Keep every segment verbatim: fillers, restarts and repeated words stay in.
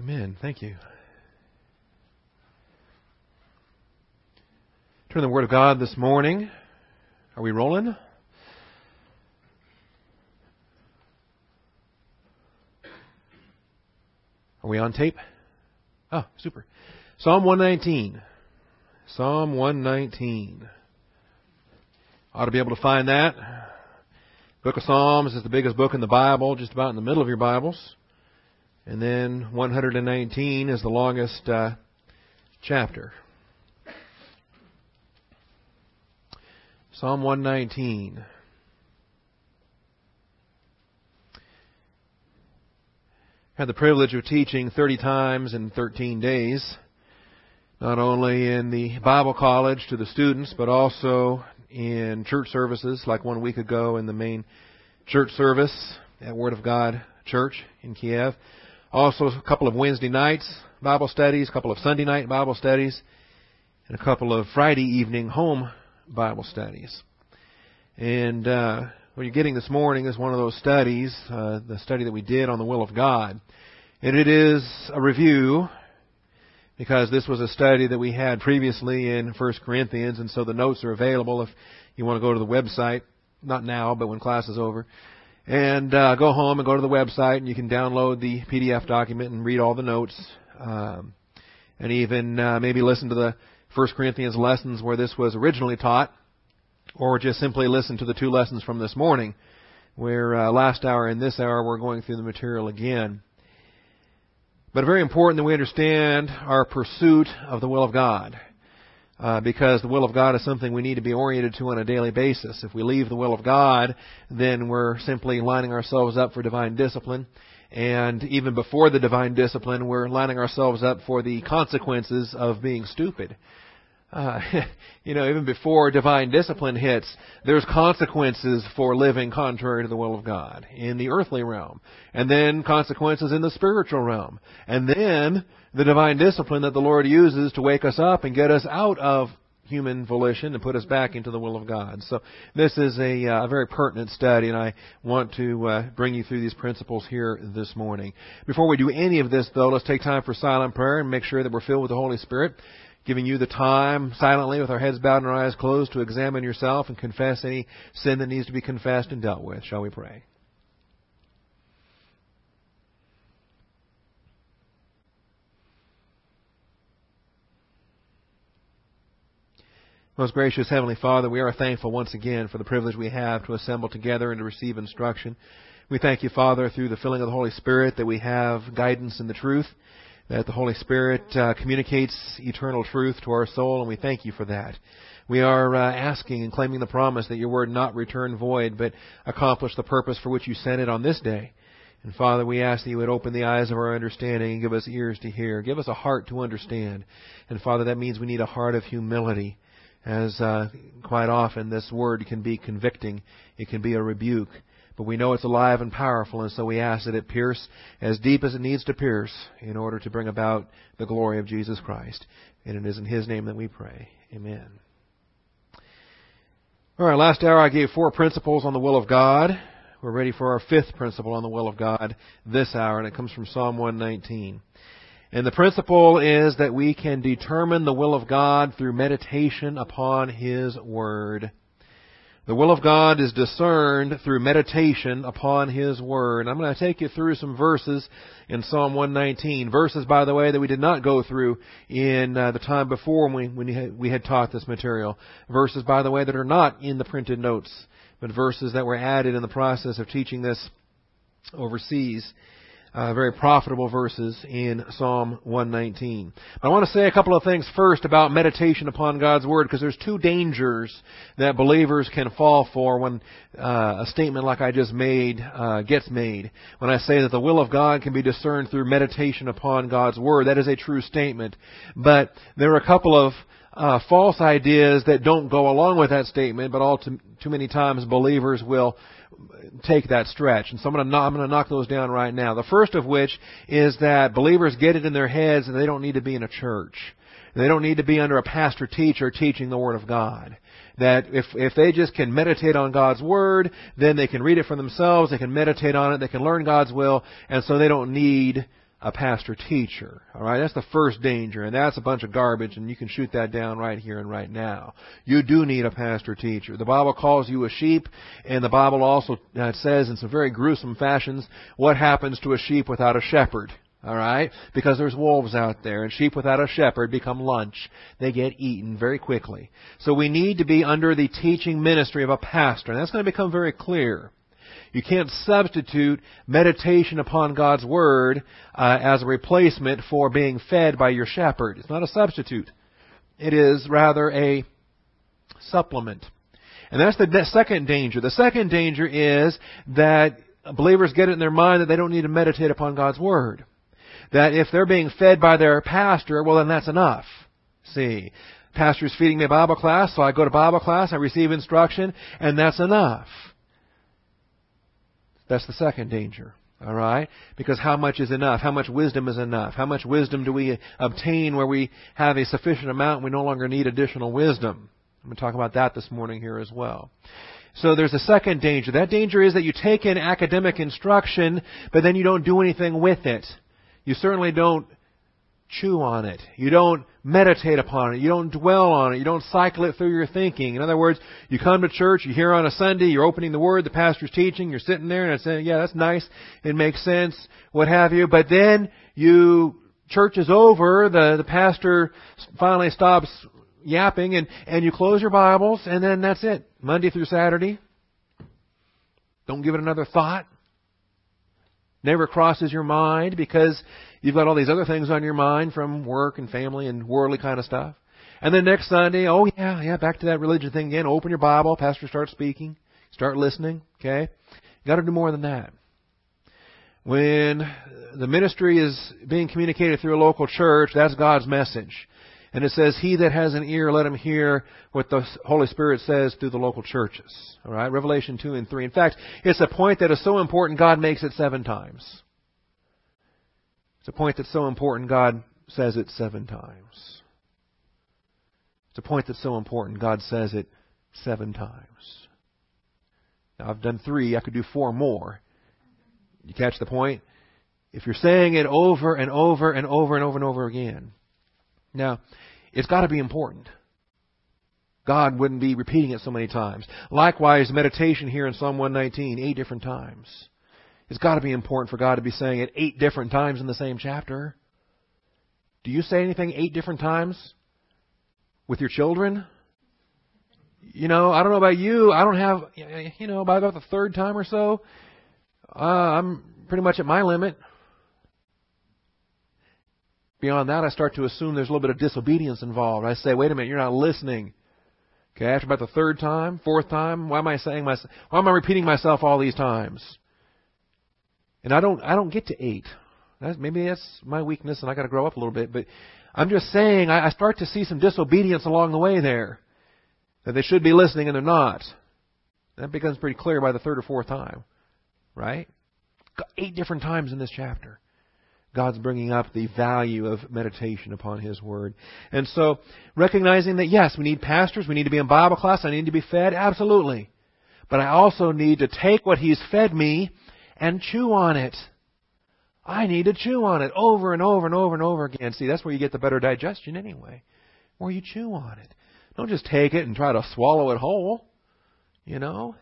Amen. Thank you. Turn the Word of God this morning. Are we rolling? Are we on tape? Oh, super. Psalm one nineteen. Psalm one nineteen. Ought to be able to find that. Book of Psalms is the biggest book in the Bible, just about in the middle of your Bibles. And then one nineteen is the longest uh, chapter. Psalm one nineteen. Had the privilege of teaching thirty times in thirteen days, not only in the Bible college to the students, but also in church services, like one week ago in the main church service at Word of God Church in Kiev. Also a couple of Wednesday nights Bible studies, a couple of Sunday night Bible studies, and a couple of Friday evening home Bible studies. And uh, what you're getting this morning is one of those studies, uh, the study that we did on the will of God. And it is a review, because this was a study that we had previously in First Corinthians, and so the notes are available if you want to go to the website, not now, but when class is over. And uh, go home and go to the website, and you can download the P D F document and read all the notes, um, and even uh, maybe listen to the First Corinthians lessons where this was originally taught, or just simply listen to the two lessons from this morning, where uh, last hour and this hour we're going through the material again. But very important that we understand our pursuit of the will of God, uh, because the will of God is something we need to be oriented to on a daily basis. If we leave the will of God, then we're simply lining ourselves up for divine discipline. And even before the divine discipline, we're lining ourselves up for the consequences of being stupid. Uh, you know, even before divine discipline hits, there's consequences for living contrary to the will of God in the earthly realm, and then consequences in the spiritual realm, and then the divine discipline that the Lord uses to wake us up and get us out of human volition and put us back into the will of God. So this is a, uh, a very pertinent study, and I want to uh, bring you through these principles here this morning. Before we do any of this, though, let's take time for silent prayer and make sure that we're filled with the Holy Spirit, giving you the time silently with our heads bowed and our eyes closed to examine yourself and confess any sin that needs to be confessed and dealt with. Shall we pray? Most gracious Heavenly Father, we are thankful once again for the privilege we have to assemble together and to receive instruction. We thank you, Father, through the filling of the Holy Spirit, that we have guidance in the truth, that the Holy Spirit uh, communicates eternal truth to our soul, and we thank you for that. We are uh, asking and claiming the promise that your word not return void, but accomplish the purpose for which you sent it on this day. And Father, we ask that you would open the eyes of our understanding and give us ears to hear. Give us a heart to understand. And Father, that means we need a heart of humility, as uh, quite often this word can be convicting. It can be a rebuke. But we know it's alive and powerful, and so we ask that it pierce as deep as it needs to pierce in order to bring about the glory of Jesus Christ. And it is in His name that we pray. Amen. All right, last hour I gave four principles on the will of God. We're ready for our fifth principle on the will of God this hour, and it comes from Psalm one nineteen. And the principle is that we can determine the will of God through meditation upon His Word. The will of God is discerned through meditation upon His Word. I'm going to take you through some verses in Psalm one nineteen. Verses, by the way, that we did not go through in uh, the time before when, we, when we, had, we had taught this material. Verses, by the way, that are not in the printed notes, but verses that were added in the process of teaching this overseas. Uh, very profitable verses in Psalm one nineteen. But I want to say a couple of things first about meditation upon God's Word, because there's two dangers that believers can fall for when uh, a statement like I just made uh, gets made. When I say that the will of God can be discerned through meditation upon God's Word, that is a true statement. But there are a couple of uh, false ideas that don't go along with that statement, but all too, too many times believers will take that stretch. And so I'm going, to, I'm going to knock those down right now. The first of which is that believers get it in their heads and they don't need to be in a church. They don't need to be under a pastor teacher teaching the Word of God. That if if they just can meditate on God's Word, then they can read it for themselves, they can meditate on it, they can learn God's will, and so they don't need a pastor-teacher. All right, that's the first danger, and that's a bunch of garbage, and you can shoot that down right here and right now. You do need a pastor-teacher. The Bible calls you a sheep, and the Bible also uh, says in some very gruesome fashions what happens to a sheep without a shepherd. All right, because there's wolves out there, and sheep without a shepherd become lunch. They get eaten very quickly. So we need to be under the teaching ministry of a pastor, and that's going to become very clear. You can't substitute meditation upon God's Word uh, as a replacement for being fed by your shepherd. It's not a substitute. It is rather a supplement. And that's the second danger. The second danger is that believers get it in their mind that they don't need to meditate upon God's Word. That if they're being fed by their pastor, well, then that's enough. See, pastor's feeding me a Bible class, so I go to Bible class, I receive instruction, and that's enough. That's the second danger. All right? Because how much is enough? How much wisdom is enough? How much wisdom do we obtain where we have a sufficient amount and we no longer need additional wisdom? I'm going to talk about that this morning here as well. So there's a second danger. That danger is that you take in academic instruction, but then you don't do anything with it. You certainly don't chew on it. You don't meditate upon it. You don't dwell on it. You don't cycle it through your thinking. In other words, you come to church, you hear on a Sunday, you're opening the Word, the pastor's teaching, you're sitting there and it's saying, yeah, that's nice, it makes sense, what have you. But then you, church is over, the, the pastor finally stops yapping and, and you close your Bibles and then that's it. Monday through Saturday. Don't give it another thought. Never crosses your mind because you've got all these other things on your mind from work and family and worldly kind of stuff. And then next Sunday, oh yeah, yeah, back to that religion thing again. Open your Bible, pastor starts speaking, start listening, okay? You got to do more than that. When the ministry is being communicated through a local church, that's God's message. And it says, he that has an ear, let him hear what the Holy Spirit says through the local churches. All right, Revelation two and three. In fact, it's a point that is so important, God makes it seven times. It's a point that's so important, God says it seven times. It's a point that's so important, God says it seven times. Now, I've done three. I could do four more. You catch the point? If you're saying it over and over and over and over and over again, now, it's got to be important. God wouldn't be repeating it so many times. Likewise, meditation here in Psalm one nineteen, eight different times. It's got to be important for God to be saying it eight different times in the same chapter. Do you say anything eight different times with your children? You know, I don't know about you. I don't have, you know, by about the third time or so, uh, I'm pretty much at my limit. Beyond that, I start to assume there's a little bit of disobedience involved. I say, wait a minute, you're not listening. Okay, after about the third time, fourth time, why am I saying myself? Why am I repeating myself all these times? And I don't, I don't get to eight. That's, maybe that's my weakness, and I got to grow up a little bit. But I'm just saying, I, I start to see some disobedience along the way there, that they should be listening and they're not. That becomes pretty clear by the third or fourth time, right? Eight different times in this chapter. God's bringing up the value of meditation upon His Word. And so, recognizing that, yes, we need pastors, we need to be in Bible class, I need to be fed, absolutely. But I also need to take what He's fed me and chew on it. I need to chew on it over and over and over and over again. See, that's where you get the better digestion anyway, where you chew on it. Don't just take it and try to swallow it whole, you know.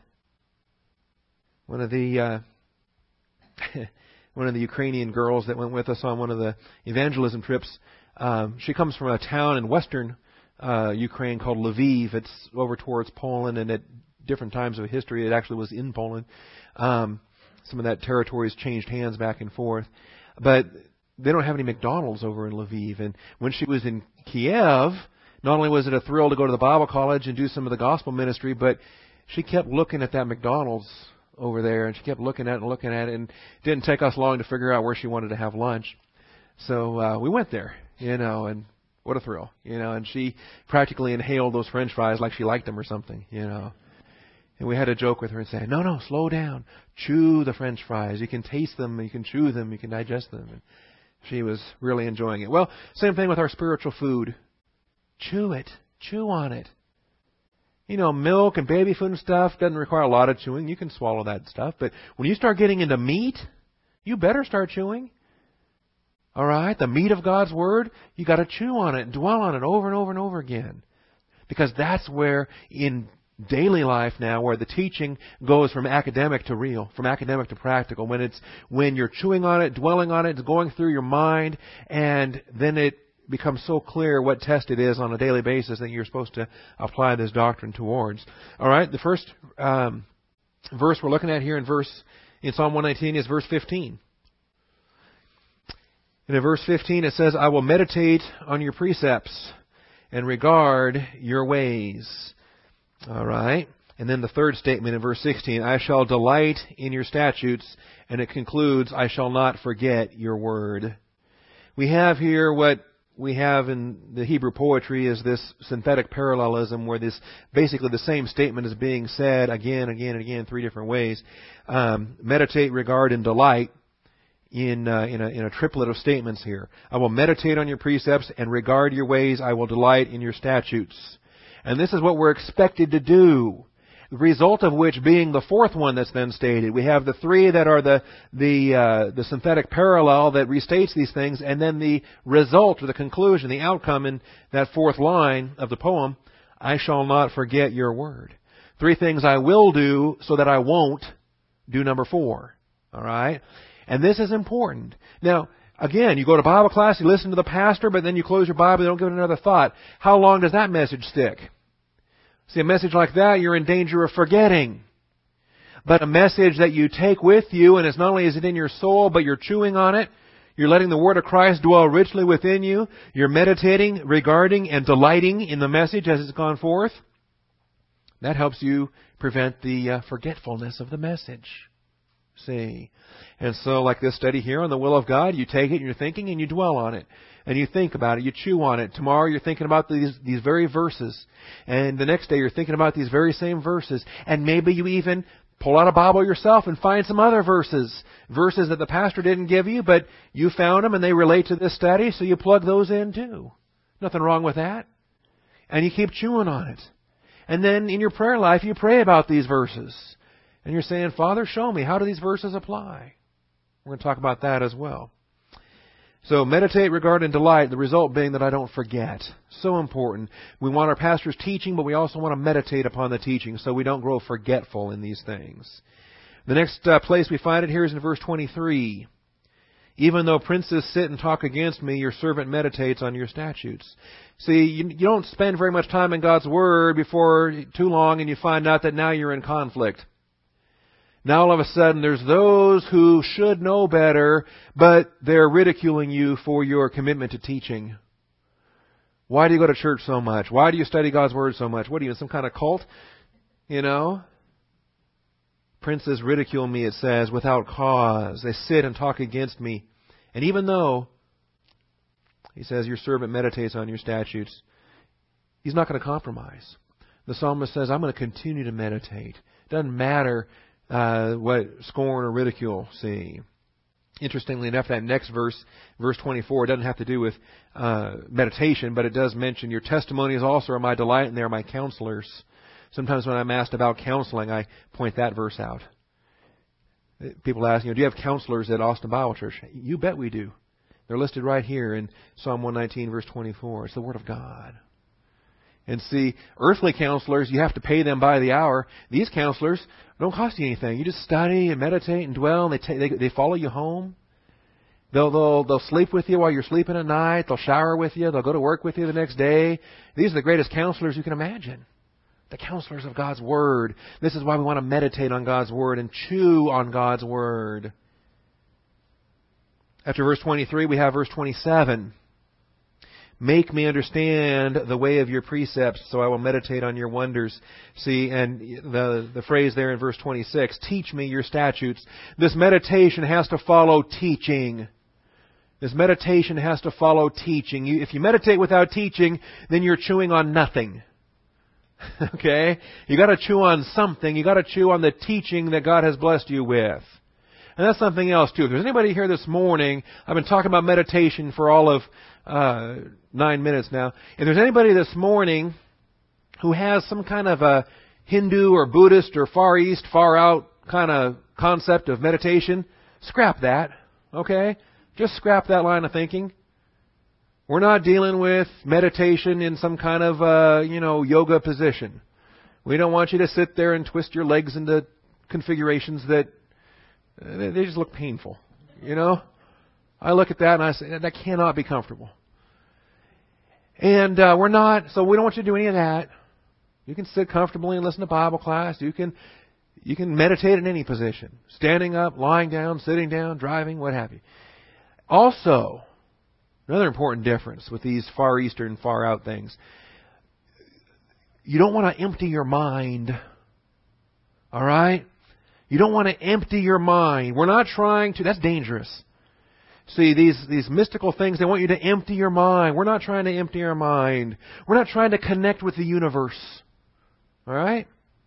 One of the... Uh, One of the Ukrainian girls that went with us on one of the evangelism trips, um, she comes from a town in western uh, Ukraine called Lviv. It's over towards Poland, and at different times of history, it actually was in Poland. Um, some of that territory has changed hands back and forth. But they don't have any McDonald's over in Lviv. And when she was in Kiev, not only was it a thrill to go to the Bible college and do some of the gospel ministry, but she kept looking at that McDonald's over there, and she kept looking at it and looking at it, and it didn't take us long to figure out where she wanted to have lunch. So uh, we went there, you know, and what a thrill, you know, and she practically inhaled those French fries like she liked them or something, you know. And we had to joke with her and say, no, no, slow down. Chew the French fries. You can taste them, you can chew them, you can digest them. And she was really enjoying it. Well, same thing with our spiritual food. Chew it. Chew on it. You know, milk and baby food and stuff doesn't require a lot of chewing. You can swallow that stuff. But when you start getting into meat, you better start chewing. All right? The meat of God's Word, you got to chew on it and dwell on it over and over and over again. Because that's where in daily life now, where the teaching goes from academic to real, from academic to practical. When it's when you're chewing on it, dwelling on it, it's going through your mind, and then it becomes so clear what test it is on a daily basis that you're supposed to apply this doctrine towards. All right, the first um, verse we're looking at here in verse in Psalm one nineteen is verse fifteen. And in verse fifteen it says, "I will meditate on your precepts and regard your ways." All right. And then the third statement in verse sixteen, "I shall delight in your statutes," and it concludes, "I shall not forget your word." We have here what we have in the Hebrew poetry is this synthetic parallelism where this basically the same statement is being said again, again, and again, three different ways. Um, meditate, regard, and delight in uh, in, a, in a triplet of statements here. "I will meditate on your precepts and regard your ways. I will delight in your statutes." And this is what we're expected to do. The result of which being the fourth one that's then stated. We have the three that are the the uh, the synthetic parallel that restates these things, and then the result or the conclusion, the outcome in that fourth line of the poem, "I shall not forget your word." Three things I will do so that I won't do number four. All right? And this is important. Now, again, you go to Bible class, you listen to the pastor, but then you close your Bible, you don't give it another thought. How long does that message stick? See, a message like that, you're in danger of forgetting. But a message that you take with you, and it's not only is it in your soul, but you're chewing on it, you're letting the Word of Christ dwell richly within you, you're meditating, regarding, and delighting in the message as it's gone forth, that helps you prevent the uh, forgetfulness of the message. See? And so, like this study here on the will of God, you take it and you're thinking and you dwell on it. And you think about it, you chew on it. Tomorrow you're thinking about these these very verses. And the next day you're thinking about these very same verses. And maybe you even pull out a Bible yourself and find some other verses. Verses that the pastor didn't give you, but you found them and they relate to this study, so you plug those in too. Nothing wrong with that. And you keep chewing on it. And then in your prayer life you pray about these verses. And you're saying, "Father, show me, how do these verses apply?" We're going to talk about that as well. So meditate, regard, and delight, the result being that I don't forget. So important. We want our pastor's teaching, but we also want to meditate upon the teaching so we don't grow forgetful in these things. The next uh, place we find it here is in verse twenty-three. "Even though princes sit and talk against me, your servant meditates on your statutes." See, you, you don't spend very much time in God's Word before too long and you find out that now you're in conflict. Now all of a sudden there's those who should know better, but they're ridiculing you for your commitment to teaching. Why do you go to church so much? Why do you study God's Word so much? What are you, in some kind of cult? You know? Princes ridicule me, it says, without cause. They sit and talk against me. And even though, he says, your servant meditates on your statutes, he's not going to compromise. The psalmist says, I'm going to continue to meditate. Doesn't matter Uh, what scorn or ridicule see. Interestingly enough, that next verse, verse twenty-four, doesn't have to do with uh, meditation, but it does mention, your testimonies also are my delight and they are my counselors. Sometimes when I'm asked about counseling, I point that verse out. People ask, you know, do you have counselors at Austin Bible Church? You bet we do. They're listed right here in Psalm one nineteen, verse twenty-four. It's the Word of God. And see, earthly counselors, you have to pay them by the hour. These counselors don't cost you anything. You just study and meditate and dwell, and they take, they, they follow you home. They'll, they'll, they'll sleep with you while you're sleeping at night. They'll shower with you. They'll go to work with you the next day. These are the greatest counselors you can imagine. The counselors of God's Word. This is why we want to meditate on God's Word and chew on God's Word. After verse twenty-three, we have verse twenty-seven. Make me understand the way of your precepts, so I will meditate on your wonders. See, and the the phrase there in verse twenty-six, teach me your statutes. This meditation has to follow teaching. This meditation has to follow teaching. You, if you meditate without teaching, then you're chewing on nothing. Okay? You got to chew on something. You got to chew on the teaching that God has blessed you with. And that's something else too. If there's anybody here this morning, I've been talking about meditation for all of uh, nine minutes now. If there's anybody this morning who has some kind of a Hindu or Buddhist or Far East, Far Out kind of concept of meditation, scrap that. Okay? Just scrap that line of thinking. We're not dealing with meditation in some kind of, uh, you know, yoga position. We don't want you to sit there and twist your legs into configurations that uh, they just look painful. You know? I look at that and I say, that cannot be comfortable. And uh, we're not, so we don't want you to do any of that. You can sit comfortably and listen to Bible class. You can you can meditate in any position. Standing up, lying down, sitting down, driving, what have you. Also, another important difference with these Far Eastern, far out things. You don't want to empty your mind. All right? You don't want to empty your mind. We're not trying to, that's dangerous. See, these, these mystical things, they want you to empty your mind. We're not trying to empty our mind. We're not trying to connect with the universe. All right?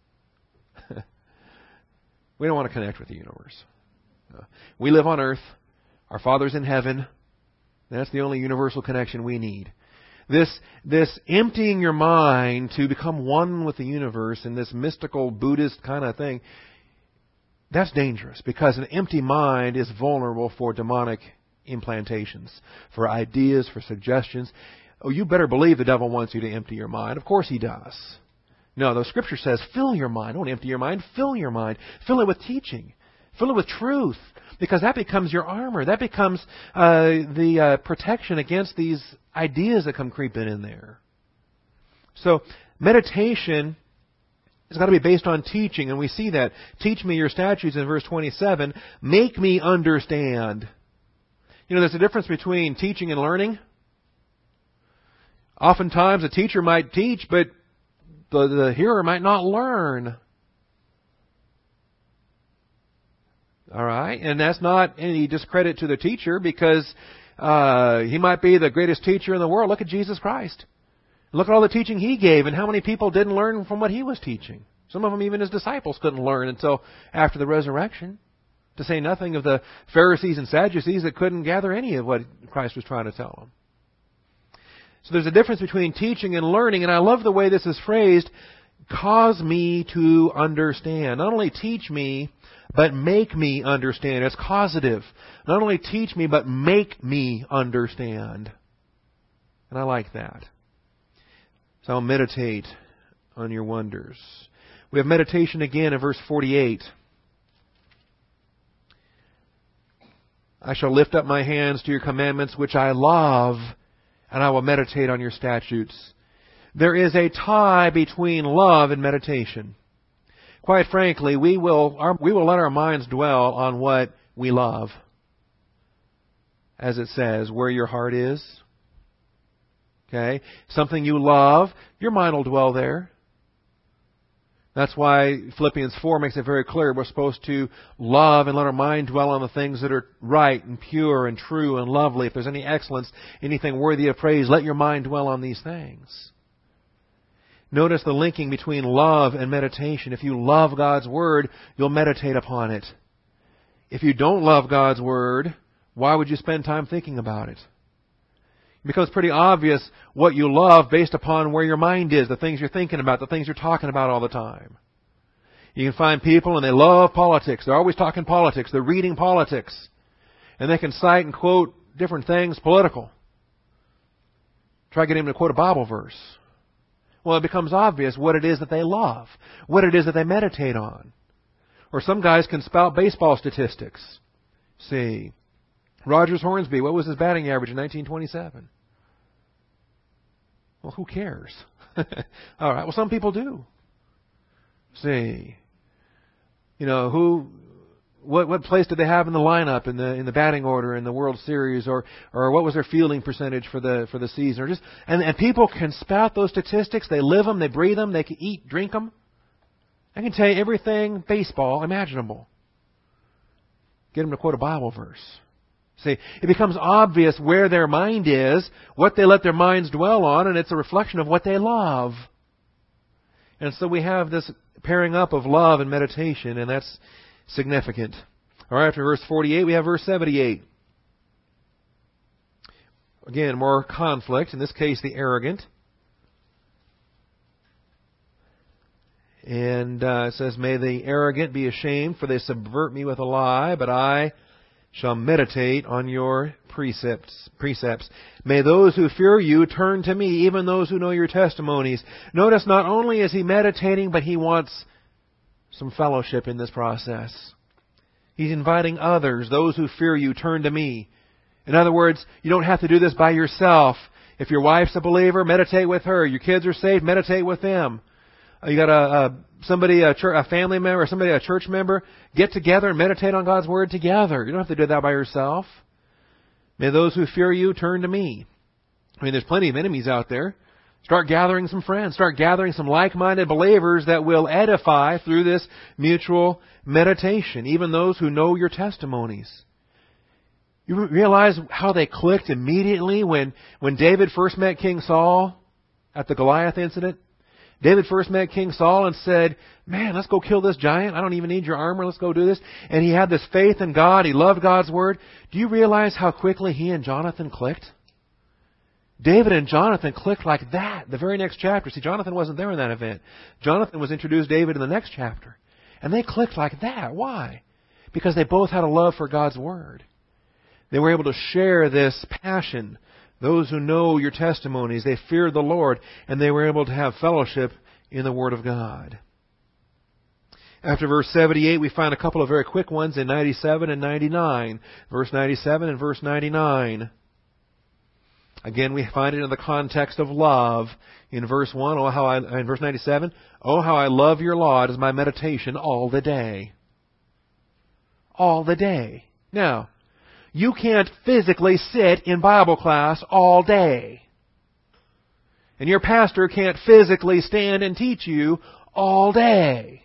We don't want to connect with the universe. We live on earth. Our Father's in heaven. That's the only universal connection we need. This, this emptying your mind to become one with the universe in this mystical Buddhist kind of thing, that's dangerous because an empty mind is vulnerable for demonic implantations, for ideas, for suggestions. Oh, you better believe the devil wants you to empty your mind. Of course he does. No, the Scripture says fill your mind. Don't empty your mind. Fill your mind. Fill it with teaching. Fill it with truth. Because that becomes your armor. That becomes uh, the uh, protection against these ideas that come creeping in there. So meditation has got to be based on teaching, and we see that. Teach me your statutes in verse twenty-seven. Make me understand. You know, there's a difference between teaching and learning. Oftentimes a teacher might teach, but the, the hearer might not learn. All right, and that's not any discredit to the teacher because uh, he might be the greatest teacher in the world. Look at Jesus Christ. Look at all the teaching He gave and how many people didn't learn from what He was teaching. Some of them, even His disciples, couldn't learn until after the resurrection. To say nothing of the Pharisees and Sadducees that couldn't gather any of what Christ was trying to tell them. So there's a difference between teaching and learning, and I love the way this is phrased, cause me to understand. Not only teach me, but make me understand. It's causative. Not only teach me, but make me understand. And I like that. So I'll meditate on your wonders. We have meditation again in verse forty-eight. I shall lift up my hands to your commandments, which I love, and I will meditate on your statutes. There is a tie between love and meditation. Quite frankly, we will our, we will let our minds dwell on what we love. As it says, where your heart is. Okay? Something you love, your mind will dwell there. That's why Philippians four makes it very clear we're supposed to love and let our mind dwell on the things that are right and pure and true and lovely. If there's any excellence, anything worthy of praise, let your mind dwell on these things. Notice the linking between love and meditation. If you love God's Word, you'll meditate upon it. If you don't love God's Word, why would you spend time thinking about it? It becomes pretty obvious what you love based upon where your mind is, the things you're thinking about, the things you're talking about all the time. You can find people and they love politics. They're always talking politics. They're reading politics. And they can cite and quote different things political. Try getting them to quote a Bible verse. Well, it becomes obvious what it is that they love, what it is that they meditate on. Or some guys can spout baseball statistics. See, Rogers Hornsby, what was his batting average in nineteen twenty-seven? Well, who cares? All right, well, some people do. See, you know, who, what what place did they have in the lineup, in the in the batting order, in the World Series, or or what was their fielding percentage for the for the season, or just and and people can spout those statistics. They live them, they breathe them, they can eat, drink them. I can tell you everything baseball imaginable. Get them to quote a Bible verse. See, it becomes obvious where their mind is, what they let their minds dwell on, and it's a reflection of what they love. And so we have this pairing up of love and meditation, and that's significant. All right, after verse forty-eight, we have verse seventy-eight. Again, more conflict, in this case the arrogant. And uh, it says, may the arrogant be ashamed, for they subvert me with a lie, but I shall meditate on your precepts. Precepts. May those who fear you turn to me, even those who know your testimonies. Notice not only is he meditating, but he wants some fellowship in this process. He's inviting others, those who fear you, turn to me. In other words, you don't have to do this by yourself. If your wife's a believer, meditate with her. Your kids are saved, meditate with them. You got a, a somebody, a, church, a family member, somebody, a church member, get together and meditate on God's Word together. You don't have to do that by yourself. May those who fear you turn to me. I mean, there's plenty of enemies out there. Start gathering some friends. Start gathering some like-minded believers that will edify through this mutual meditation, even those who know your testimonies. You realize how they clicked immediately when, when David first met King Saul at the Goliath incident? David first met King Saul and said, man, let's go kill this giant. I don't even need your armor. Let's go do this. And he had this faith in God. He loved God's Word. Do you realize how quickly he and Jonathan clicked? David and Jonathan clicked like that. The very next chapter. See, Jonathan wasn't there in that event. Jonathan was introduced to David in the next chapter. And they clicked like that. Why? Because they both had a love for God's Word. They were able to share this passion. Those who know your testimonies, they feared the Lord, and they were able to have fellowship in the Word of God. After verse seventy-eight, we find a couple of very quick ones in ninety-seven and ninety-nine. Verse ninety-seven and verse ninety-nine. Again, we find it in the context of love. In verse one, oh how I, in verse ninety-seven, oh how I love your law, it is my meditation all the day. All the day. Now, you can't physically sit in Bible class all day. And your pastor can't physically stand and teach you all day.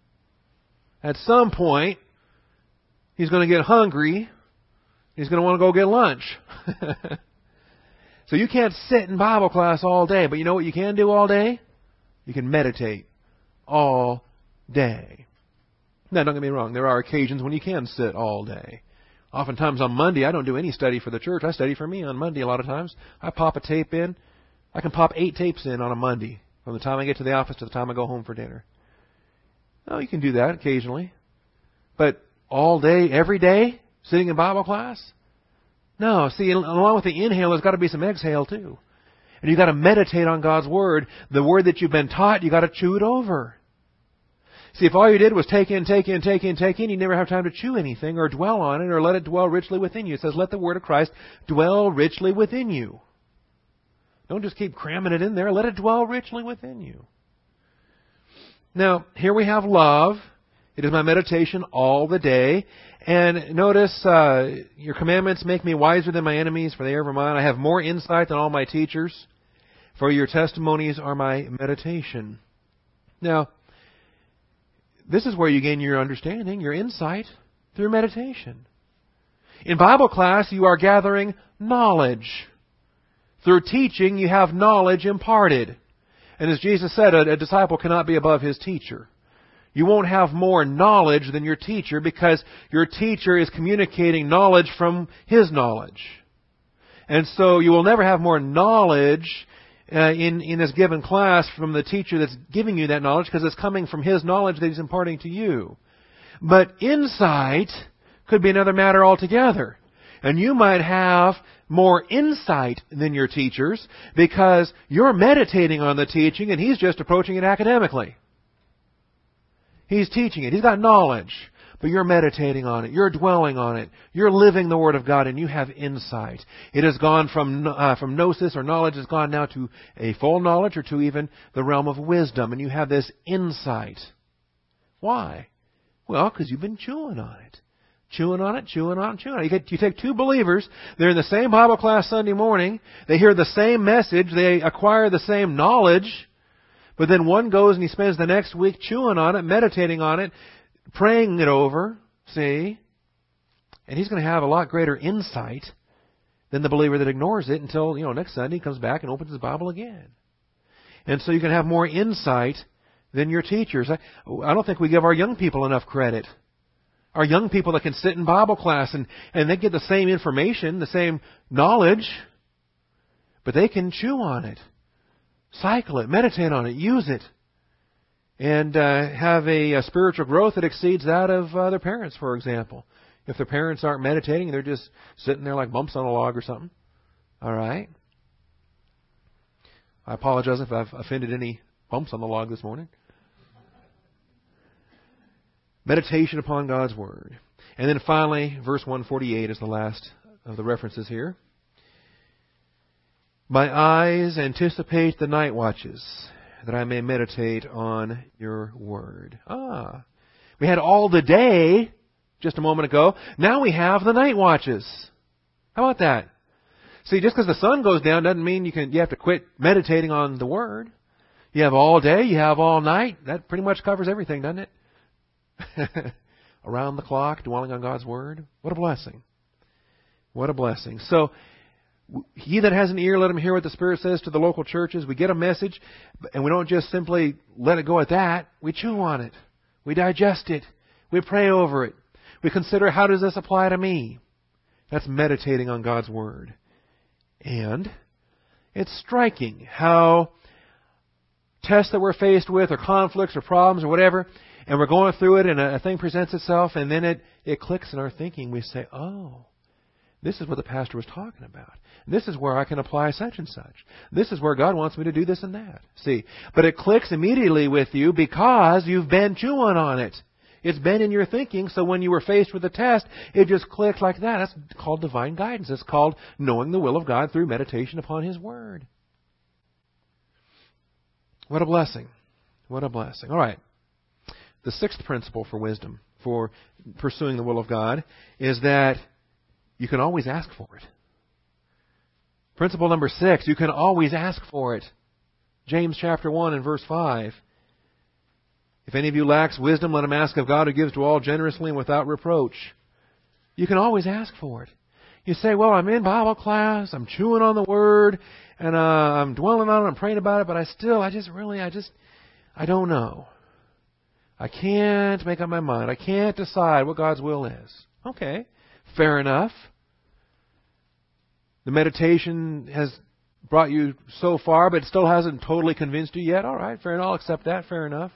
At some point, he's going to get hungry. He's going to want to go get lunch. So you can't sit in Bible class all day. But you know what you can do all day? You can meditate all day. Now, don't get me wrong. There are occasions when you can sit all day. Oftentimes on Monday, I don't do any study for the church. I study for me on Monday a lot of times. I pop a tape in. I can pop eight tapes in on a Monday from the time I get to the office to the time I go home for dinner. Oh, you can do that occasionally. But all day, every day, sitting in Bible class? No. See, along with the inhale, there's got to be some exhale too. And you've got to meditate on God's Word. The Word that you've been taught, you've got to chew it over. See, if all you did was take in, take in, take in, take in, you never have time to chew anything or dwell on it or let it dwell richly within you. It says, let the Word of Christ dwell richly within you. Don't just keep cramming it in there. Let it dwell richly within you. Now, here we have love. It is my meditation all the day. And notice, uh, your commandments make me wiser than my enemies, for they are ever mine. I have more insight than all my teachers, for your testimonies are my meditation. Now, this is where you gain your understanding, your insight, through meditation. In Bible class, you are gathering knowledge. Through teaching, you have knowledge imparted. And as Jesus said, a, a disciple cannot be above his teacher. You won't have more knowledge than your teacher because your teacher is communicating knowledge from his knowledge. And so you will never have more knowledge Uh, in, in this given class from the teacher that's giving you that knowledge because it's coming from his knowledge that he's imparting to you. But insight could be another matter altogether. And you might have more insight than your teachers because you're meditating on the teaching and he's just approaching it academically. He's teaching it. He's got knowledge. But you're meditating on it. You're dwelling on it. You're living the Word of God, and you have insight. It has gone from uh, from gnosis or knowledge has gone now to a full knowledge or to even the realm of wisdom, and you have this insight. Why? Well, because you've been chewing on it. Chewing on it, chewing on it, chewing on it. You, get, you take two believers, they're in the same Bible class Sunday morning, they hear the same message, they acquire the same knowledge, but then one goes and he spends the next week chewing on it, meditating on it, praying it over, see? And he's going to have a lot greater insight than the believer that ignores it until, you know, next Sunday he comes back and opens his Bible again. And so you can have more insight than your teachers. I, I don't think we give our young people enough credit. Our young people that can sit in Bible class and, and they get the same information, the same knowledge, but they can chew on it, cycle it, meditate on it, use it. And uh, have a, a spiritual growth that exceeds that of uh, their parents, for example. If their parents aren't meditating, they're just sitting there like bumps on a log or something. All right? I apologize if I've offended any bumps on the log this morning. Meditation upon God's Word. And then finally, verse one forty-eight is the last of the references here. My eyes anticipate the night watches, that I may meditate on your Word. Ah, we had all the day just a moment ago. Now we have the night watches. How about that? See, just because the sun goes down doesn't mean you can. You have to quit meditating on the Word. You have all day, you have all night. That pretty much covers everything, doesn't it? Around the clock, dwelling on God's Word. What a blessing. What a blessing. So, he that has an ear, let him hear what the Spirit says to the local churches. We get a message, and we don't just simply let it go at that. We chew on it. We digest it. We pray over it. We consider, how does this apply to me? That's meditating on God's Word. And it's striking how tests that we're faced with, or conflicts, or problems, or whatever, and we're going through it, and a thing presents itself, and then it, it clicks in our thinking. We say, oh, this is what the pastor was talking about. This is where I can apply such and such. This is where God wants me to do this and that. See, but it clicks immediately with you because you've been chewing on it. It's been in your thinking, so when you were faced with a test, it just clicked like that. That's called divine guidance. It's called knowing the will of God through meditation upon His Word. What a blessing. What a blessing. All right. The sixth principle for wisdom, for pursuing the will of God, is that you can always ask for it. Principle number six, you can always ask for it. James chapter one and verse five. If any of you lacks wisdom, let him ask of God, who gives to all generously and without reproach. You can always ask for it. You say, well, I'm in Bible class, I'm chewing on the Word, and uh, I'm dwelling on it, I'm praying about it, but I still, I just really, I just, I don't know. I can't make up my mind. I can't decide what God's will is. Okay, fair enough. The meditation has brought you so far, but it still hasn't totally convinced you yet. All right, fair enough. I'll accept that. Fair enough.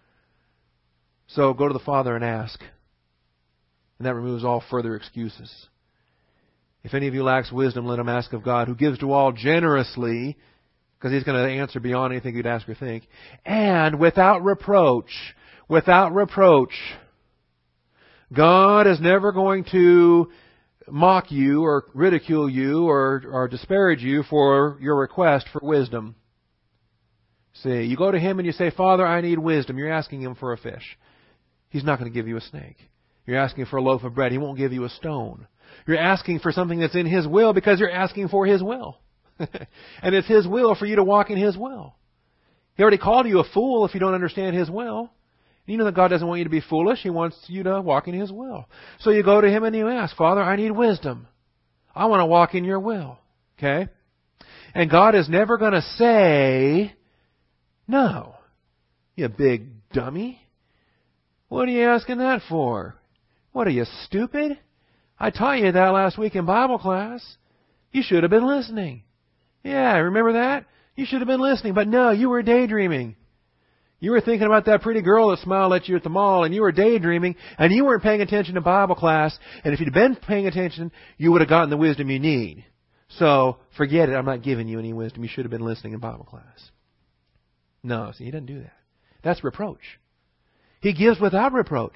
So go to the Father and ask. And that removes all further excuses. If any of you lacks wisdom, let him ask of God, who gives to all generously, because He's going to answer beyond anything you'd ask or think, and without reproach. Without reproach. God is never going to mock you or ridicule you or, or disparage you for your request for wisdom. See, you go to Him and you say, Father, I need wisdom. You're asking Him for a fish. He's not going to give you a snake. You're asking for a loaf of bread. He won't give you a stone. You're asking for something that's in His will because you're asking for His will. And it's His will for you to walk in His will. He already called you a fool if you don't understand His will. You know that God doesn't want you to be foolish. He wants you to walk in His will. So you go to Him and you ask, Father, I need wisdom. I want to walk in your will. Okay? And God is never going to say, no, you big dummy. What are you asking that for? What are you, stupid? I taught you that last week in Bible class. You should have been listening. Yeah, remember that? You should have been listening. But no, you were daydreaming. You were thinking about that pretty girl that smiled at you at the mall, and you were daydreaming, and you weren't paying attention to Bible class. And if you'd been paying attention, you would have gotten the wisdom you need. So forget it. I'm not giving you any wisdom. You should have been listening in Bible class. No, see, He doesn't do that. That's reproach. He gives without reproach.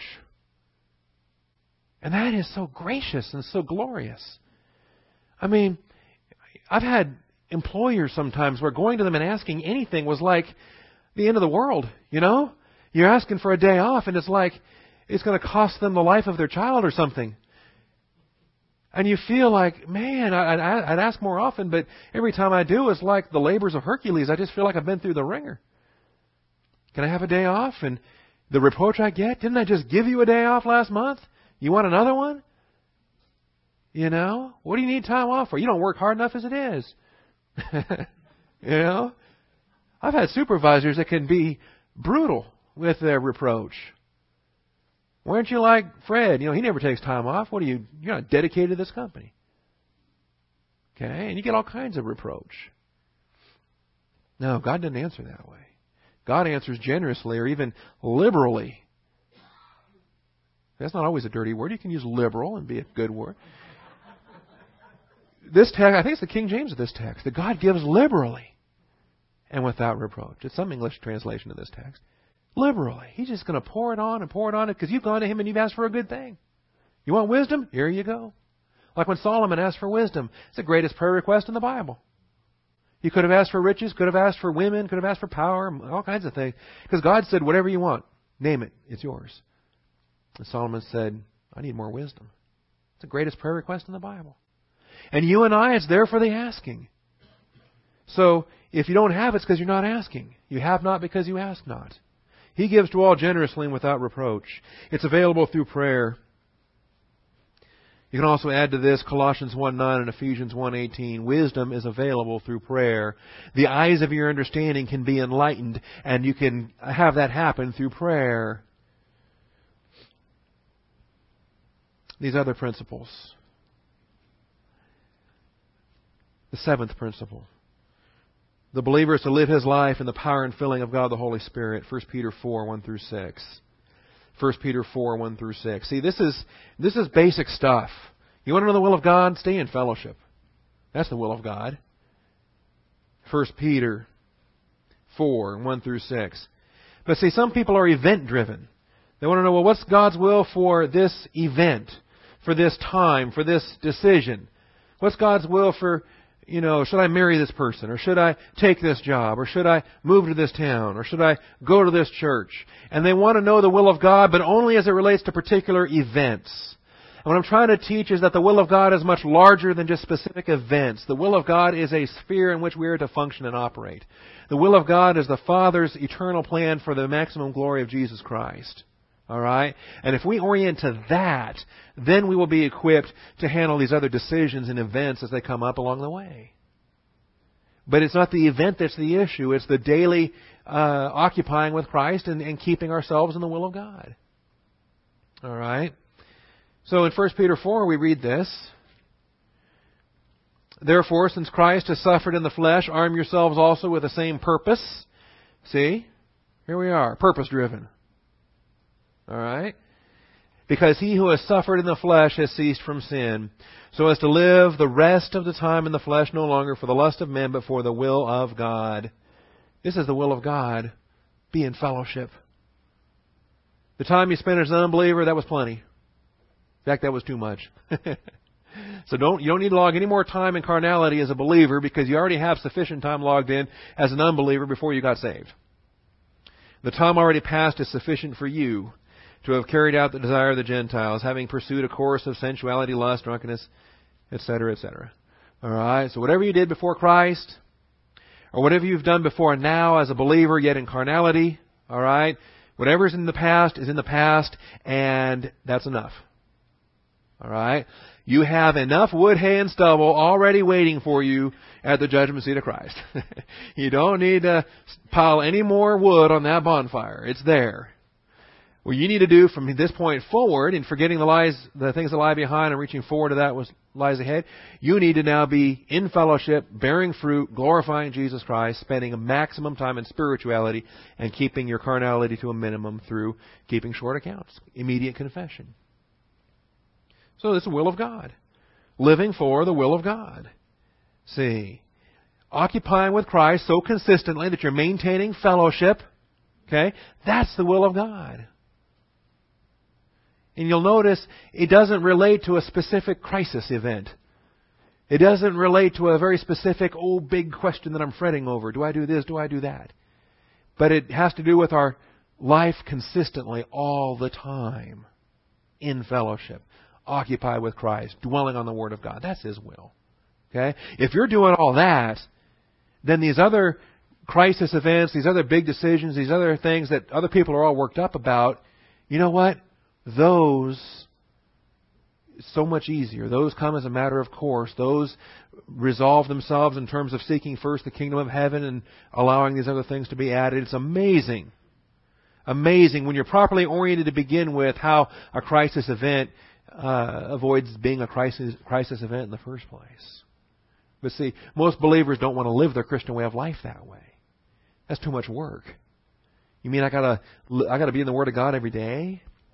And that is so gracious and so glorious. I mean, I've had employers sometimes where going to them and asking anything was like the end of the world, you know? You're asking for a day off, and it's like it's going to cost them the life of their child or something. And you feel like, man, I'd, I'd ask more often, but every time I do, it's like the labors of Hercules. I just feel like I've been through the ringer. Can I have a day off? And the reproach I get, didn't I just give you a day off last month? You want another one? You know? What do you need time off for? You don't work hard enough as it is. You know? I've had supervisors that can be brutal with their reproach. Why aren't you like Fred? You know, he never takes time off. What are you? You're not dedicated to this company. Okay? And you get all kinds of reproach. No, God doesn't answer that way. God answers generously or even liberally. That's not always a dirty word. You can use liberal and be a good word. This text, I think it's the King James of this text, that God gives liberally and without reproach. It's some English translation of this text. Liberally. He's just going to pour it on and pour it on because you've gone to Him and you've asked for a good thing. You want wisdom? Here you go. Like when Solomon asked for wisdom. It's the greatest prayer request in the Bible. He could have asked for riches, could have asked for women, could have asked for power, all kinds of things. Because God said, whatever you want, name it, it's yours. And Solomon said, I need more wisdom. It's the greatest prayer request in the Bible. And you and I, it's there for the asking. So, if you don't have it, it's because you're not asking. You have not because you ask not. He gives to all generously and without reproach. It's available through prayer. You can also add to this Colossians one nine and Ephesians one eighteen. Wisdom is available through prayer. The eyes of your understanding can be enlightened, and you can have that happen through prayer. These other principles. The seventh principle. The believer is to live his life in the power and filling of God the Holy Spirit. First Peter four one through six. First Peter four one through six. See, this is this is basic stuff. You want to know the will of God? Stay in fellowship. That's the will of God. First Peter four one through six. But see, some people are event driven. They want to know, well, what's God's will for this event, for this time, for this decision? What's God's will for, you know, should I marry this person? Or should I take this job? Or should I move to this town? Or should I go to this church? And they want to know the will of God, but only as it relates to particular events. And what I'm trying to teach is that the will of God is much larger than just specific events. The will of God is a sphere in which we are to function and operate. The will of God is the Father's eternal plan for the maximum glory of Jesus Christ. All right? And if we orient to that, then we will be equipped to handle these other decisions and events as they come up along the way. But it's not the event that's the issue. It's the daily uh, occupying with Christ and, and keeping ourselves in the will of God. All right? So in First Peter four, we read this. Therefore, since Christ has suffered in the flesh, arm yourselves also with the same purpose. See? Here we are, purpose-driven. All right? Because he who has suffered in the flesh has ceased from sin, so as to live the rest of the time in the flesh no longer for the lust of men, but for the will of God. This is the will of God. Be in fellowship. The time you spent as an unbeliever, that was plenty. In fact, that was too much. So don't you don't need to log any more time in carnality as a believer, because you already have sufficient time logged in as an unbeliever before you got saved. The time already passed is sufficient for you to have carried out the desire of the Gentiles, having pursued a course of sensuality, lust, drunkenness, et cetera, et cetera. All right? So whatever you did before Christ, or whatever you've done before now as a believer, yet in carnality, all right? Whatever's in the past is in the past, and that's enough. All right? You have enough wood, hay, and stubble already waiting for you at the judgment seat of Christ. You don't need to pile any more wood on that bonfire. It's there. What you need to do from this point forward, in forgetting the lies, the things that lie behind, and reaching forward to that which lies ahead, you need to now be in fellowship, bearing fruit, glorifying Jesus Christ, spending a maximum time in spirituality, and keeping your carnality to a minimum through keeping short accounts, immediate confession. So it's the will of God. Living for the will of God. See, occupying with Christ so consistently that you're maintaining fellowship, okay, that's the will of God. And you'll notice it doesn't relate to a specific crisis event. It doesn't relate to a very specific, oh, big question that I'm fretting over. Do I do this? Do I do that? But it has to do with our life consistently all the time in fellowship. Occupy with Christ, dwelling on the Word of God. That's His will. Okay? If you're doing all that, then these other crisis events, these other big decisions, these other things that other people are all worked up about, you know what? Those, so much easier. Those come as a matter of course. Those resolve themselves in terms of seeking first the kingdom of heaven and allowing these other things to be added. It's amazing. Amazing when you're properly oriented to begin with how a crisis event Uh, avoids being a crisis crisis event in the first place. But see, most believers don't want to live their Christian way of life that way. That's too much work. You mean I gotta I gotta be in the Word of God every day?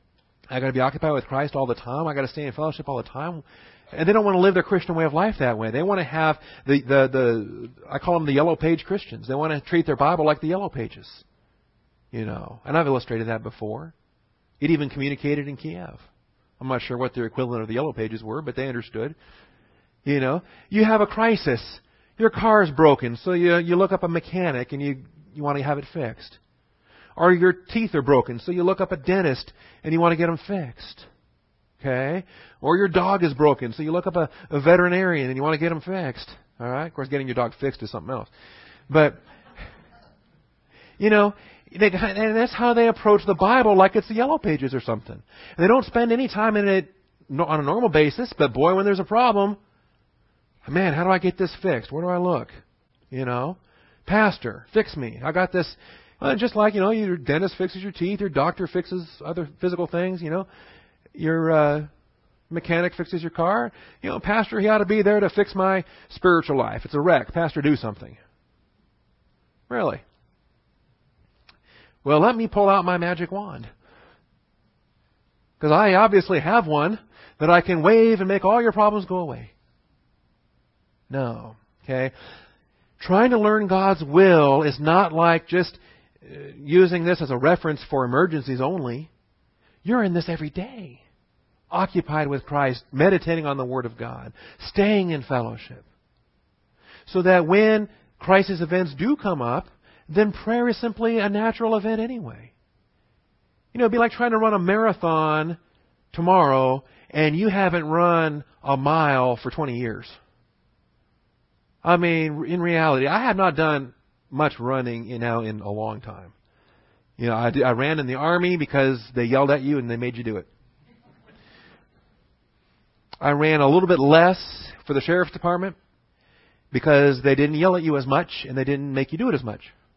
I got to be occupied with Christ all the time. I got to stay in fellowship all the time. And they don't want to live their Christian way of life that way. They want to have the, the, the I call them the yellow page Christians. They want to treat their Bible like the yellow pages. You know, and I've illustrated that before. It even communicated in Kiev. I'm not sure what their equivalent of the yellow pages were, but they understood. You know, you have a crisis. Your car is broken, so you you look up a mechanic and you, you want to have it fixed. Or your teeth are broken, so you look up a dentist and you want to get them fixed. Okay? Or your dog is broken, so you look up a, a veterinarian and you want to get them fixed. All right? Of course, getting your dog fixed is something else. But, you know, they, and that's how they approach the Bible, like it's the yellow pages or something. And they don't spend any time in it on a normal basis, but boy, when there's a problem, man, how do I get this fixed? Where do I look? You know? Pastor, fix me. I got this. Well, just like, you know, your dentist fixes your teeth, your doctor fixes other physical things, you know. Your uh, mechanic fixes your car. You know, Pastor, he ought to be there to fix my spiritual life. It's a wreck. Pastor, do something. Really? Well, let me pull out my magic wand. Because I obviously have one that I can wave and make all your problems go away. No. Okay? Trying to learn God's will is not like just uh, using this as a reference for emergencies only. You're in this every day. Occupied with Christ, meditating on the Word of God, staying in fellowship. So that when crisis events do come up, then prayer is simply a natural event anyway. You know, it'd be like trying to run a marathon tomorrow and you haven't run a mile for twenty years. I mean, in reality, I have not done much running, you know, in a long time. You know, I, did, I ran in the Army because they yelled at you and they made you do it. I ran a little bit less for the Sheriff's Department because they didn't yell at you as much and they didn't make you do it as much.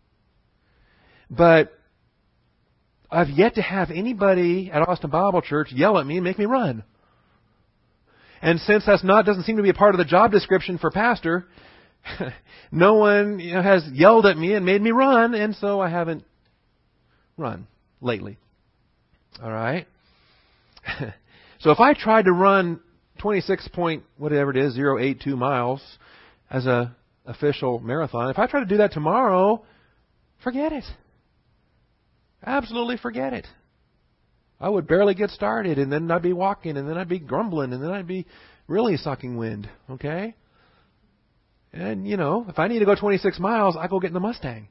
But I've yet to have anybody at Austin Bible Church yell at me and make me run. And since that's not doesn't seem to be a part of the job description for pastor, no one, you know, has yelled at me and made me run, and so I haven't run lately. All right? So if I tried to run twenty-six point whatever it is, zero eight two miles as a official marathon, if I try to do that tomorrow, forget it. Absolutely forget it. I would barely get started, and then I'd be walking, and then I'd be grumbling, and then I'd be really sucking wind. Okay? And, you know, if I need to go twenty-six miles, I go get in the Mustang.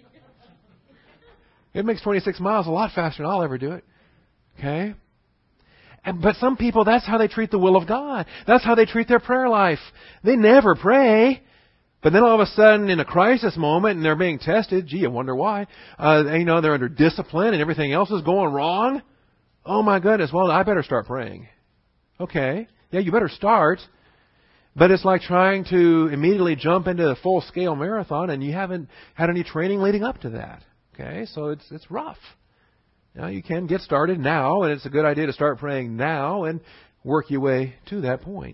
It makes twenty-six miles a lot faster than I'll ever do it. Okay? And, but some people, that's how they treat the will of God. That's how they treat their prayer life. They never pray. But then all of a sudden, in a crisis moment, and they're being tested, gee, I wonder why. Uh, you know, they're under discipline and everything else is going wrong. Oh my goodness, well, I better start praying. Okay, yeah, you better start. But it's like trying to immediately jump into a full-scale marathon and you haven't had any training leading up to that. Okay, so it's it's rough. Now, you can get started now, and it's a good idea to start praying now and work your way to that point.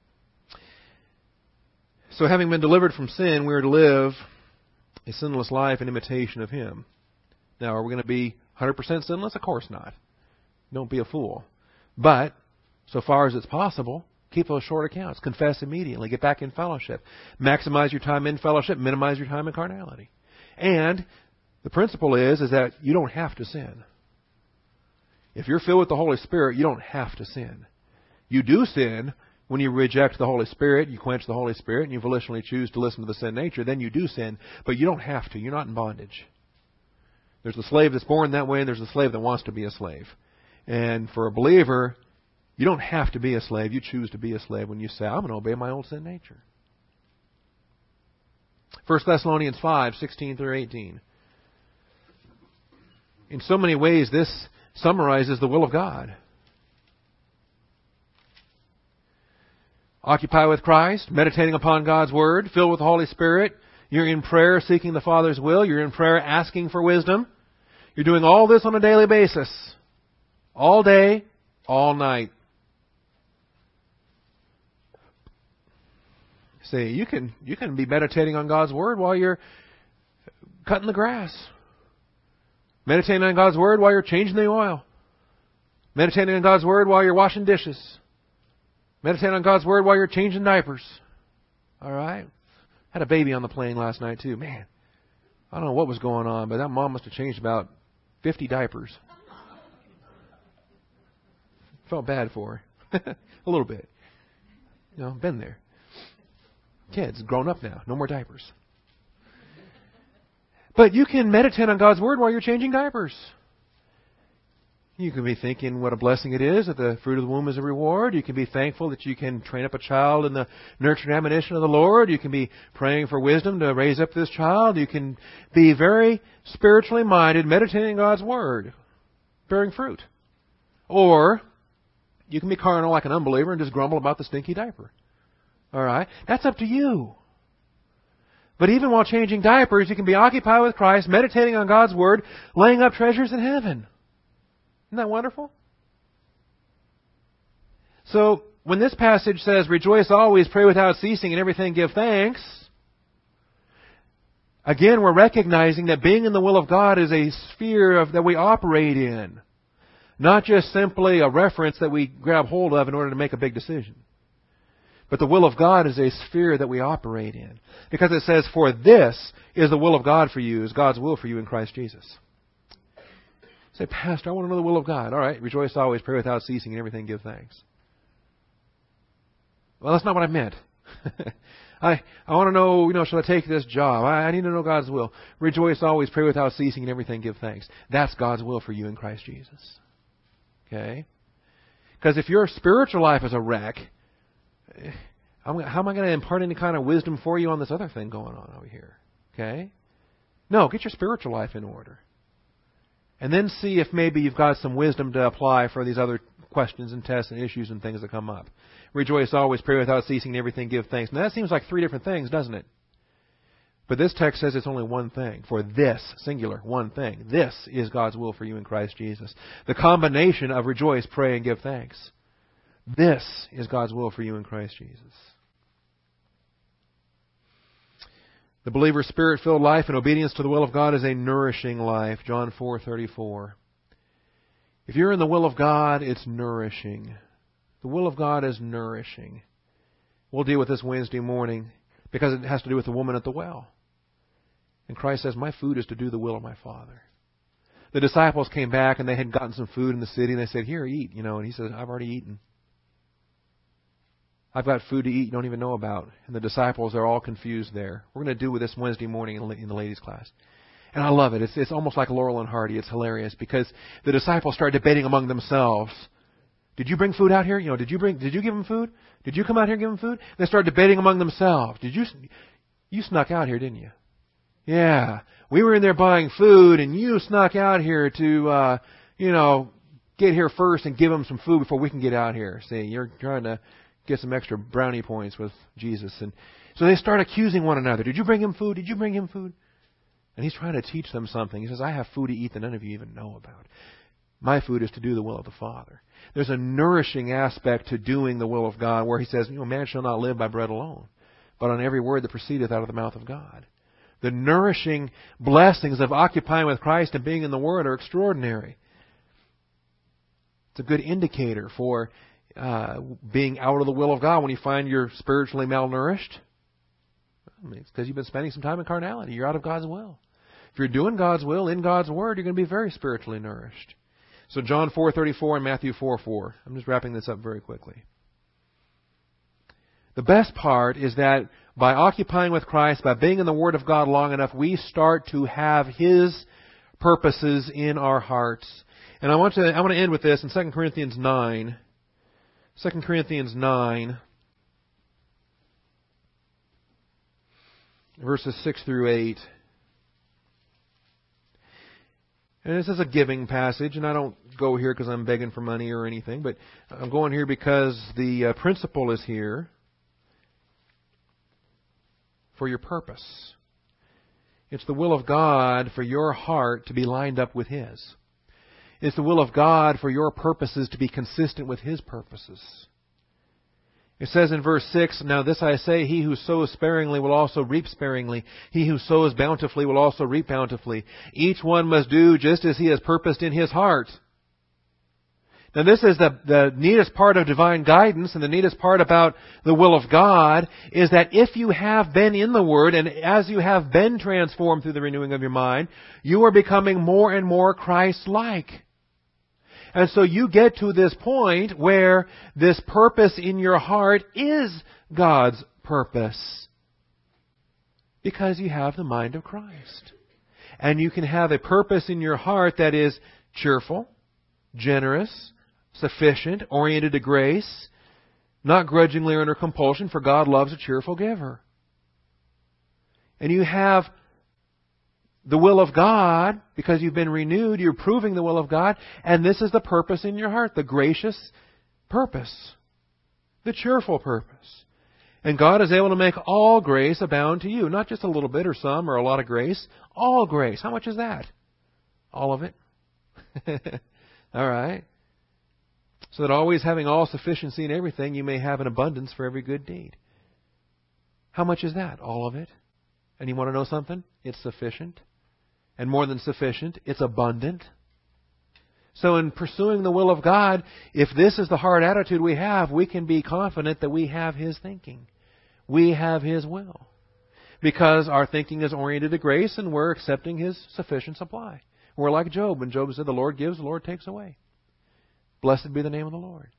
So having been delivered from sin, we are to live a sinless life in imitation of Him. Now, are we going to be one hundred percent sinless? Of course not. Don't be a fool. But, so far as it's possible, keep those short accounts. Confess immediately. Get back in fellowship. Maximize your time in fellowship. Minimize your time in carnality. And the principle is, is that you don't have to sin. If you're filled with the Holy Spirit, you don't have to sin. You do sin when you reject the Holy Spirit, you quench the Holy Spirit, and you volitionally choose to listen to the sin nature, then you do sin. But you don't have to. You're not in bondage. There's the slave that's born that way, and there's the slave that wants to be a slave. And for a believer, you don't have to be a slave. You choose to be a slave when you say, I'm going to obey my old sin nature. First Thessalonians five, sixteen through eighteen. In so many ways, this summarizes the will of God. Occupy with Christ, meditating upon God's Word, filled with the Holy Spirit. You're in prayer seeking the Father's will. You're in prayer asking for wisdom. You're doing all this on a daily basis. All day, all night. See, you can you can be meditating on God's Word while you're cutting the grass. Meditating on God's Word while you're changing the oil. Meditating on God's Word while you're washing dishes. Meditating on God's Word while you're changing diapers. All right? Had a baby on the plane last night, too. Man, I don't know what was going on, but that mom must have changed about fifty diapers. Felt bad for her. A little bit. You know, been there. Kids, grown up now. No more diapers. But you can meditate on God's Word while you're changing diapers. You can be thinking what a blessing it is that the fruit of the womb is a reward. You can be thankful that you can train up a child in the nurture and admonition of the Lord. You can be praying for wisdom to raise up this child. You can be very spiritually minded, meditating on God's Word, bearing fruit. Or you can be carnal like an unbeliever and just grumble about the stinky diaper. All right? That's up to you. But even while changing diapers, you can be occupied with Christ, meditating on God's Word, laying up treasures in heaven. Isn't that wonderful? So, when this passage says, rejoice always, pray without ceasing, and everything give thanks, again, we're recognizing that being in the will of God is a sphere of, that we operate in. Not just simply a reference that we grab hold of in order to make a big decision. But the will of God is a sphere that we operate in. Because it says, for this is the will of God for you, is God's will for you in Christ Jesus. Say, Pastor, I want to know the will of God. All right, rejoice always, pray without ceasing, and everything give thanks. Well, that's not what I meant. I I want to know, you know, should I take this job? I, I need to know God's will. Rejoice always, pray without ceasing, and everything give thanks. That's God's will for you in Christ Jesus. Okay? Because if your spiritual life is a wreck, I'm, how am I going to impart any kind of wisdom for you on this other thing going on over here? Okay? No, get your spiritual life in order. And then see if maybe you've got some wisdom to apply for these other questions and tests and issues and things that come up. Rejoice always, pray without ceasing, and everything give thanks. Now that seems like three different things, doesn't it? But this text says it's only one thing. For this, singular, one thing. This is God's will for you in Christ Jesus. The combination of rejoice, pray, and give thanks. This is God's will for you in Christ Jesus. The believer's spirit-filled life in obedience to the will of God is a nourishing life. John four thirty-four. If you're in the will of God, it's nourishing. The will of God is nourishing. We'll deal with this Wednesday morning because it has to do with the woman at the well. And Christ says, my food is to do the will of my Father. The disciples came back and they had gotten some food in the city and they said, here, eat. You know, and he says, I've already eaten. I've got food to eat you don't even know about. And the disciples are all confused there. We're going to do with this Wednesday morning in the ladies' class. And I love it. It's, it's almost like Laurel and Hardy. It's hilarious because the disciples start debating among themselves. Did you bring food out here? You know, did you bring? Did you give them food? Did you come out here and give them food? They start debating among themselves. Did you? You snuck out here, didn't you? Yeah, we were in there buying food, and you snuck out here to, uh, you know, get here first and give them some food before we can get out here. See, you're trying to get some extra brownie points with Jesus. And so they start accusing one another. Did you bring him food? Did you bring him food? And he's trying to teach them something. He says, I have food to eat that none of you even know about. My food is to do the will of the Father. There's a nourishing aspect to doing the will of God where he says, you know, man shall not live by bread alone, but on every word that proceedeth out of the mouth of God. The nourishing blessings of occupying with Christ and being in the Word are extraordinary. It's a good indicator for uh, being out of the will of God when you find you're spiritually malnourished. I mean, it's because you've been spending some time in carnality. You're out of God's will. If you're doing God's will in God's Word, you're going to be very spiritually nourished. So John four thirty-four and Matthew four four. I'm just wrapping this up very quickly. The best part is that by occupying with Christ, by being in the Word of God long enough, we start to have His purposes in our hearts. And I want to I want to end with this in Second Corinthians nine. Second Corinthians nine, verses six through eight. And this is a giving passage, and I don't go here because I'm begging for money or anything, but I'm going here because the uh, principle is here for your purpose. It's the will of God for your heart to be lined up with His. It's the will of God for your purposes to be consistent with His purposes. It says in verse six, now this I say, he who sows sparingly will also reap sparingly. He who sows bountifully will also reap bountifully. Each one must do just as he has purposed in his heart. Now this is the, the neatest part of divine guidance, and the neatest part about the will of God is that if you have been in the Word, and as you have been transformed through the renewing of your mind, you are becoming more and more Christ-like. And so you get to this point where this purpose in your heart is God's purpose. Because you have the mind of Christ. And you can have a purpose in your heart that is cheerful, generous, sufficient, oriented to grace, not grudgingly or under compulsion, for God loves a cheerful giver. And you have the will of God, because you've been renewed, you're proving the will of God, and this is the purpose in your heart, the gracious purpose, the cheerful purpose. And God is able to make all grace abound to you, not just a little bit or some or a lot of grace, all grace. How much is that? All of it. All right. So that always having all sufficiency in everything, you may have an abundance for every good deed. How much is that? All of it. And you want to know something? It's sufficient. And more than sufficient, it's abundant. So in pursuing the will of God, if this is the heart attitude we have, we can be confident that we have His thinking. We have His will. Because our thinking is oriented to grace and we're accepting His sufficient supply. We're like Job. When Job said, the Lord gives, the Lord takes away. Blessed be the name of the Lord.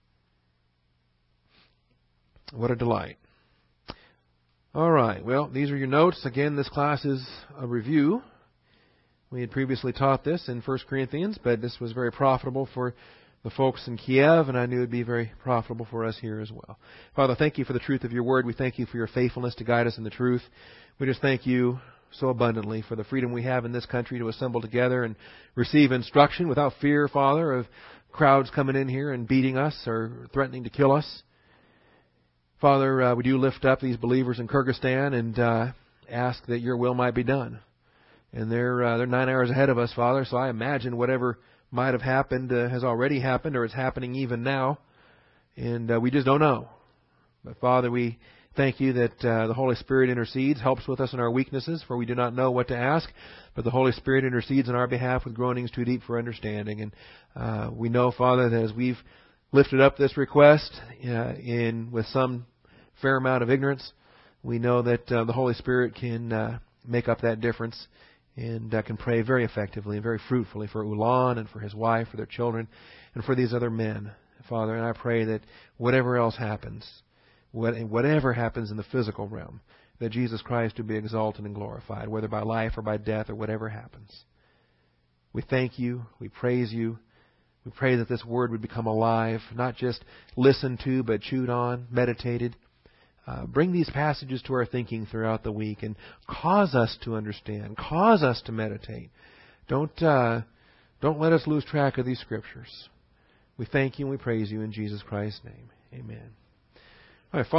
What a delight. All right. Well, these are your notes. Again, this class is a review. We had previously taught this in First Corinthians, but this was very profitable for the folks in Kiev, and I knew it would be very profitable for us here as well. Father, thank you for the truth of your word. We thank you for your faithfulness to guide us in the truth. We just thank you so abundantly for the freedom we have in this country to assemble together and receive instruction without fear, Father, of crowds coming in here and beating us or threatening to kill us. Father, uh, would you lift up these believers in Kyrgyzstan and uh, ask that your will might be done. And they're uh, they're nine hours ahead of us, Father, so I imagine whatever might have happened uh, has already happened or is happening even now. And uh, we just don't know. But Father, we thank you that uh, the Holy Spirit intercedes, helps with us in our weaknesses, for we do not know what to ask. But the Holy Spirit intercedes on our behalf with groanings too deep for understanding. And uh, we know, Father, that as we've lifted up this request uh, in with some fair amount of ignorance, we know that uh, the Holy Spirit can uh, make up that difference and uh, can pray very effectively and very fruitfully for Ulan and for his wife, for their children, and for these other men, Father. And I pray that whatever else happens, whatever happens in the physical realm, that Jesus Christ would be exalted and glorified, whether by life or by death or whatever happens. We thank you. We praise you. We pray that this word would become alive, not just listened to, but chewed on, meditated. Uh, bring these passages to our thinking throughout the week and cause us to understand, cause us to meditate. Don't uh, don't let us lose track of these scriptures. We thank you and we praise you in Jesus Christ's name. Amen. All right,